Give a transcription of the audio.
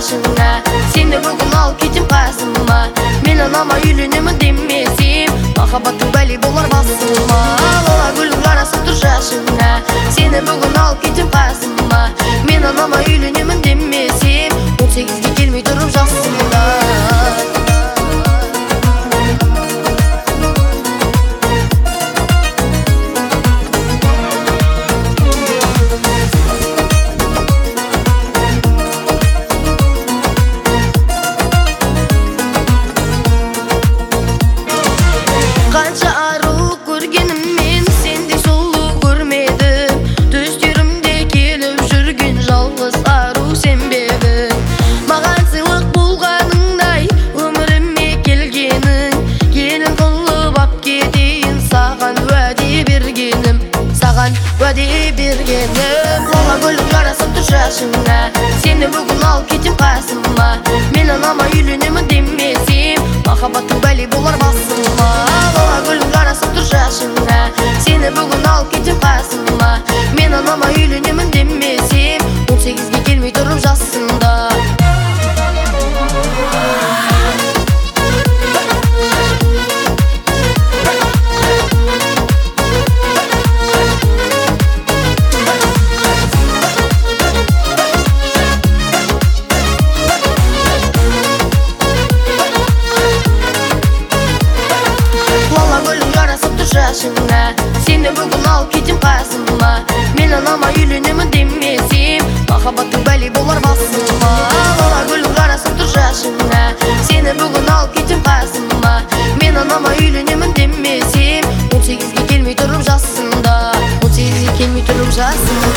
жашыңа. Сені бүгін ал кетем қасыма. Мен анама үйленемін демесем, махаббаттың бәле болар басыма. Лала гүлің жарасып тұр жашыңа. Сені бүгін ал кетем қасыма. Мен анама үйленемін демесем, 18-ге келмей тұрып жасымда. Қанша ару көргеніммен сендей сұлу көрмедім. Түстерімде келіп жүрген жалғыз ару сен бе едің. Маған сыйлық болғаныңдай өміріме келгенің, келін қылып ап кетейін саған уәде бергенім, саған уәде бергенім. Лала гүлің жарасып тұр жашыңа. Сені бүгін ал кетем қасыма. Мен анама үйленемін демесем, махаббаттың бәле болар басыма. Лала гүлің жарасып тұр жашыңа. Сені бүгін ал кетем қасыма. Мен анама үйленемін демесем, 18-ге келмей тұрып жасымда. Лала гүлің жарасып тұр жашыңа. Сені бүгін ал кетем қасыма. Мен анама үйленемін демесем, махаббаттың бәле болар басыма. Лала гүлің жарасып тұр жашыңа. Сені бүгін ал кетем қасыма. Мен анама үйленемін демесем, 18-ге келмей тұрып жасымда. 18-ге келмей тұрып жасымда.